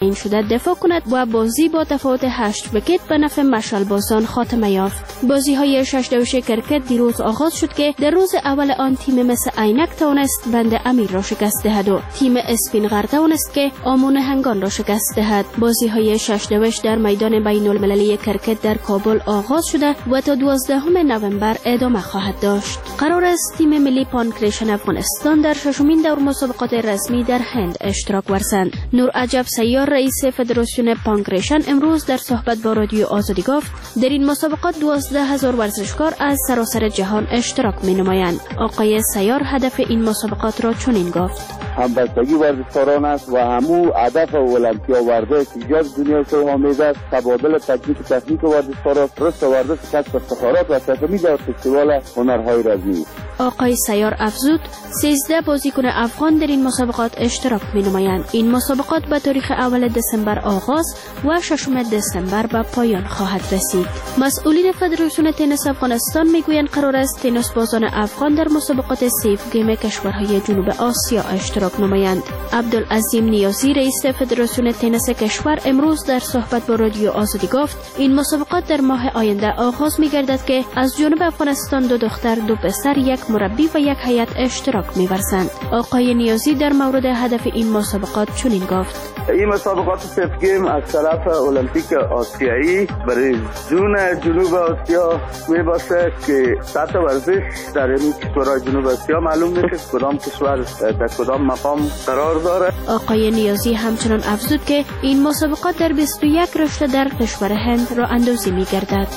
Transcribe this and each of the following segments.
تعیین شده دفاع کند و بازی با تفاوت 8 ویکت به نفع مشعل بازان خاتمه یافت. بازی‌های 6 دوشه کرکت دیروز آغاز شد که در روز اول آن تیم مثل عینک توانست بند امیر را شکست دهد و تیم اسپینغر توانست که آمون هنگان را شکست دهد. بازی‌های 6 دوش در میدان بین‌المللی کرکت در کابل آغاز شده و تا 12 نوامبر ادامه خواهد داشت. قرار است تیم ملی پانکریشن افغانستان در ششمین دور مسابقات رسمی در هند اشتراک ورزند. نور عجب سیار رئیس فدراسیون پانکریشن امروز در صحبت با رادیو آزادی گفت در این مسابقات 12,000 ورزشکار از سراسر جهان اشتراک می‌نمایند. آقای سیار هدف این مسابقات را چنین گفت: همبستگی ورزشکاران است و همو هدف المپیا ورزش ایجاد دنیا شوه‌آمیز است، تبادل تکنیک ورزشکاران، رشد ورزش، کسب افتخارات و تکمیل در فستیوال هنرهای رزمی. آقای سیار افزود 13 بازیکن افغان در این مسابقات اشتراک می‌نمایند. این مسابقات به تاریخ اول دسامبر آغاز و 6 دسامبر به پایان خواهد رسید. مسئولین فدراسیون تنیس افغانستان میگویند قرار است تنیس بازان افغان در مسابقات سیف گیم کشورهای جنوب آسیا اشتراک نمایند. عبدالعظیم نیازی رئیس فدراسیون تنیس کشور امروز در صحبت با رادیو آزادی گفت این مسابقات در ماه آینده آغاز می‌گردد که از جانب افغانستان 2 دختر 2 پسر، 1 مربی و 1 هیئت اشتراک می‌ورزند. آقای نیازی در مورد هدف این مسابقات چنین گفت: این مسابقات سیف گیم از طرف المپیک آسیایی برای زون جنوب آسیا میباشد که سطح ورزش در این کشورهای جنوب آسیا معلوم نیست کدام کشور در کدام مقام قرار دارد. آقای نیازی همچنان افزود که این مسابقات در 21 رشته در کشور هند راه اندازی می‌گردد.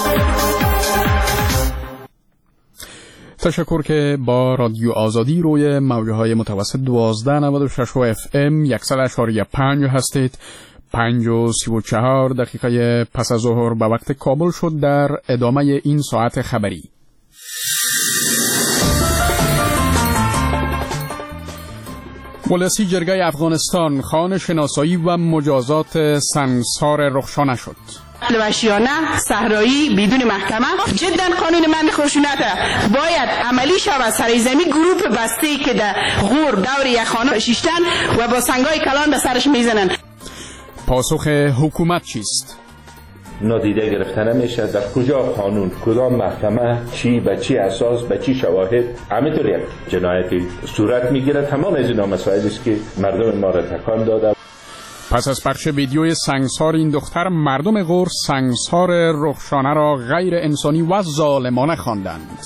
تشکر که با رادیو آزادی روی موج‌های متوسط 1296 اف ام 100.5 هستید. 5:34 دقیقه پس از ظهر به وقت کابل شد. در ادامه این ساعت خبری ولسی جرگه افغانستان خانه شناسایی و مجازات سنگسار رخشانه شد. وحشیانه صحرایی بدون محکمه جدا قانون من خشونت باید عملی شود. سرزمین گروه بسته که در غور دور یک خانه شیشتن و با سنگای کلان به سرش میزنن. پاسخ حکومت چیست؟ نادیده گرفته نمیشه. در کجا قانون، کدام محکمه، چی به چی اساس، به چی شواهد همینطور یک جنایتی صورت میگیره. تمام از اینا مسائلی است که مردم ما را تکان داده. پس از پخش ویدیوی سنگسار این دختر، مردم غور سنگسار رخشانه را غیر انسانی و ظالمانه خواندند.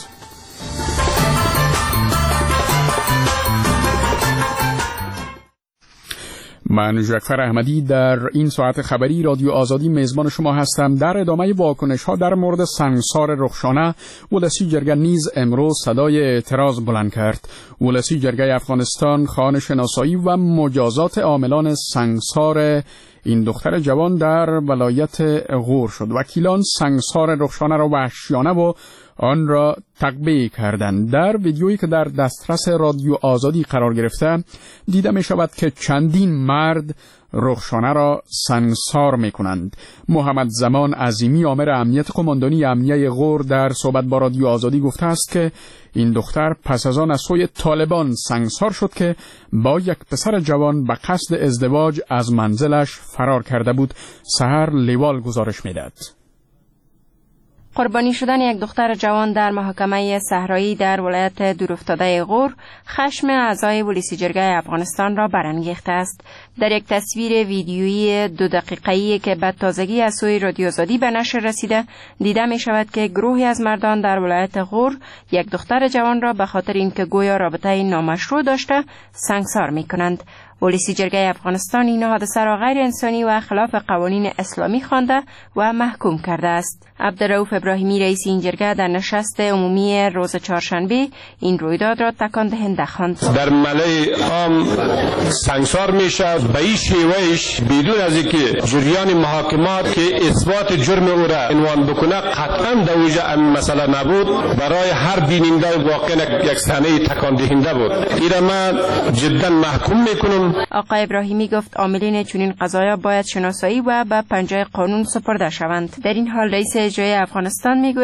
من جعفر احمدی در این ساعت خبری رادیو آزادی میزبان شما هستم. در ادامه واکنش ها در مورد سنگسار رخشانه، ولسی جرگه نیز امروز صدای اعتراض بلند کرد. ولسی جرگه افغانستان خانه شناسایی و مجازات عاملان سنگسار این دختر جوان در ولایت غور شد. وکیلان سنگسار رخشانه را وحشیانه و آن را تقبیح کردند. در ویدیویی که در دسترس رادیو آزادی قرار گرفته دیده می شود که چندین مرد رخشانه را سنگسار می کنند. محمد زمان عظیمی آمر امنیت قماندانی امنیه غور در صحبت با رادیو آزادی گفته است که این دختر پس از آن از سوی طالبان سنگسار شد که با یک پسر جوان به قصد ازدواج از منزلش فرار کرده بود. سحر لیوال گزارش می‌دهد. قربانی شدن یک دختر جوان در محکمه صحرایی در ولایت دورافتاده غور خشم اعضای ولسی جرگه افغانستان را برانگیخته است. در یک تصویر ویدیویی 2 دقیقه‌ای که به تازگی از سوی رادیو آزادی به نشر رسیده دیده می شود که گروهی از مردان در ولایت غور یک دختر جوان را به خاطر اینکه گویا رابطه نامشروع داشته سنگسار می کنند. ولسی جرگه افغانستان این حادثه را غیر انسانی و خلاف قوانین اسلامی خوانده و محکوم کرده است. عبدالرؤوف ابراهیمی رئیس این جرگه در نشست عمومی روز چهارشنبه این رویداد را تکان دهنده خواند. در ملأ عام سنگسار میشه به این شیوهش بدون از اینکه جریان محاکمات که اثبات جرم او را عنوان بکنه قطعا دوجه مسئله نبود. برای هر بیننده واقعا یک صحنه تکان دهنده بود. این من جدا محکوم میکنم. آقای ابراهیمی گفت عاملین چنین قضایا باید شناسایی و به پنجه قانون سپرده شوند. در این حال رئیس اجرایی افغانستان میگوید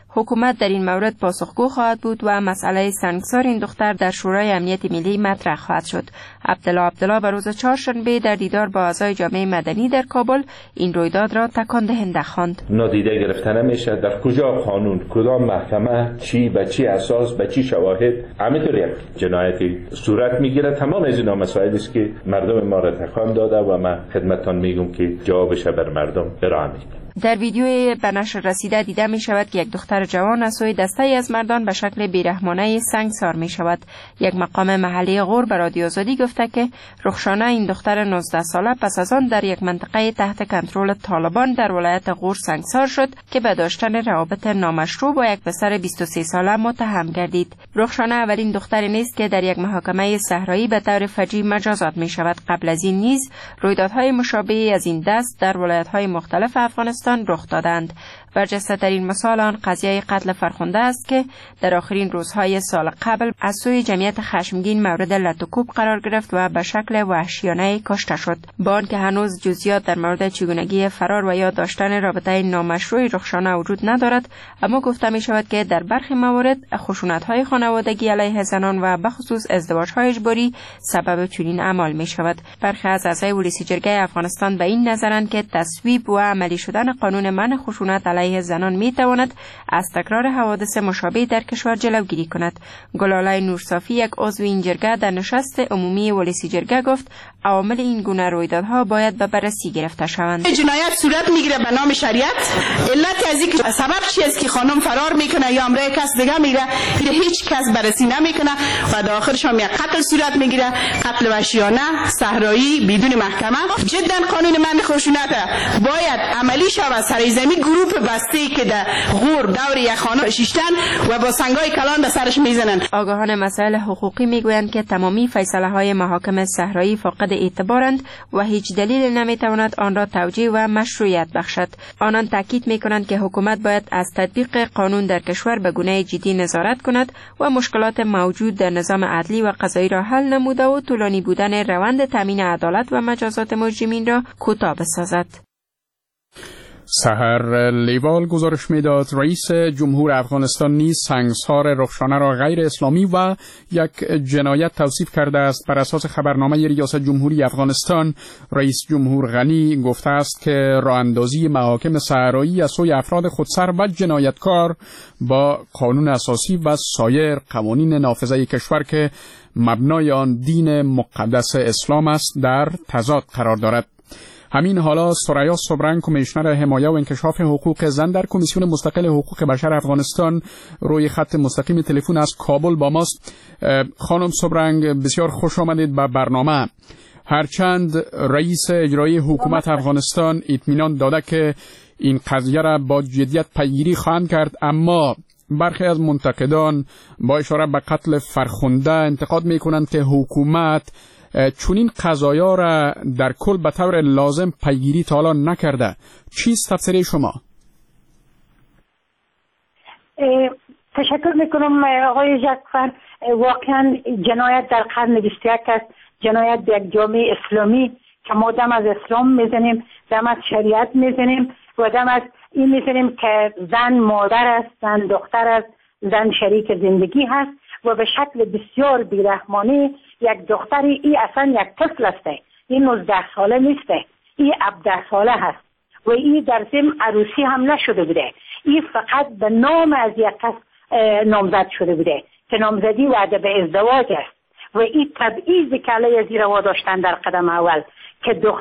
حکومت در این مورد پاسخگو خواهد بود و مسئله سنگسار این دختر در شورای امنیت ملی مطرح خواهد شد. عبدالله به روز چهارشنبه در دیدار با اعضای جامعه مدنی در کابل این رویداد را تکان دهنده خواند. نادیده گرفته نمیشه در کجا قانون، کدام محکمه، چی به چی اساس، به چی شواهد همینطور یک جنایتی صورت میگیره. تمام از اینا مسائلی است که مردم ما را تکان داده و من خدمتتان میگم که جوابش بر مردم ارائه میدم. در ویدیوی به نشر رسیده دیده می شود که یک دختر جوان از سوی دسته از مردان به شکل بیرحمانه سنگسار می شود. یک مقام محلی غور به رادیو آزادی گفته که رخشانه این دختر 19 ساله پس از آن در یک منطقه تحت کنترل طالبان در ولایت غور سنگسار شد که به داشتن روابط نامشروع با یک پسر 23 ساله متهم گردید. رخشانه اولین دختری نیست که در یک محاکمه صحرایی به طور فجیع مجازات می شود. قبل از این نیز رویدادهای مشابهی از این دست در ولایت‌های مختلف افغانستان رخ دادند. برجسته ترین مثال آن قضیه قتل فرخنده است که در آخرین روزهای سال قبل از سوی جمعیت خشمگین مورد لطوکوب قرار گرفت و به شکل وحشیانه کشته شد. با آنکه هنوز جزئیات در مورد چگونگی فرار و یا داشتن رابطه نامشروع رخشانه وجود ندارد، اما گفته می شود که در برخی موارد خشونت‌های خانوادگی علیه زنان و به خصوص ازدواج‌های اجباری سبب چنین اعمال می شود. برخی از اعضای ولسی جرگه افغانستان به این نظرند که تصویب و عملی شدن قانون منع خشونت علیه زنان می تواند از تکرار حوادث مشابه در کشور جلوگیری کند. گلاله نورصافی، یک عضو این جرگه، در نشست عمومی ولسی جرگه گفت عوامل این گونه رویدادها باید به بررسی گرفته شوند. جنایت صورت میگیره به نام شریعت. علت از اینکه سبب چی است که خانم فرار میکنه یا امرای کس دیگه میره، هیچ کس بررسی نمیکنه و در آخرش هم یک قتل صورت میگیره، قتل وحشیانه صحرایی بدون محکمه. جدا قانون منع خشونت باید عملی شود. سرزمین گروه بسته که در غور دور یک خانه شیشتن و با سنگای کلان به سرش میزنن. آگاهان مسائل حقوقی میگویند که تمامی فیصله های محاکم صحرایی فاقد اعتبارند و هیچ دلیل نمیتواند آن را توجیه و مشروعیت بخشد. آنان تاکید میکنند که حکومت باید از تطبیق قانون در کشور به گونه جدی نظارت کند و مشکلات موجود در نظام عدلی و قضایی را حل نموده و طولانی بودن روند تامین عدالت و مجازات مجرمین را کوتاه بسازد. سحر لیوال گزارش میداد رئیس جمهور افغانستان نیز سنگسار رخشانه را غیر اسلامی و یک جنایت توصیف کرده است. بر اساس خبرنامه ریاست جمهوری افغانستان، رئیس جمهور غنی گفته است که راه اندازی محاکم صحرایی از سوی افراد خودسر و جنایتکار با قانون اساسی و سایر قوانین نافذه کشور که مبنای آن دین مقدس اسلام است در تضاد قرار دارد. همین حالا ثریا صبرنگ، کمیشنر حمایه و انکشاف حقوق زن در کمیسیون مستقل حقوق بشر افغانستان، روی خط مستقیم تلفن از کابل با ماست. خانم صبرنگ، بسیار خوش آمدید به برنامه. هرچند رئیس اجرایی حکومت افغانستان اطمینان داده که این قضیه را با جدیت پیگیری خواهند کرد، اما برخی از منتقدان با اشاره به قتل فرخنده انتقاد می‌کنند که حکومت چونین قضایا را در کل به طور لازم پیگیری تا حالا نکرده. چیست تفسیر شما؟ تشکر میکنم آقای جعفر. واقعا جنایت در قرن 21 است. جنایت به یک جامعه اسلامی که ما دم از اسلام میزنیم، دم از شریعت میزنیم و دم از این میزنیم که زن مادر است، زن دختر است، زن شریک زندگی هست و به شکل بسیار بیرحمانه یک دختری، این اصلا یک طفل است، این 19 ساله نیست، این 17 ساله هست و این در ضمن عروسی هم نشده بوده. این فقط به نام از یک کس نامزد شده بوده که نامزدی وعده به ازدواج است و این تبعیضی که علیه زیر وا داشتن در قدم اول که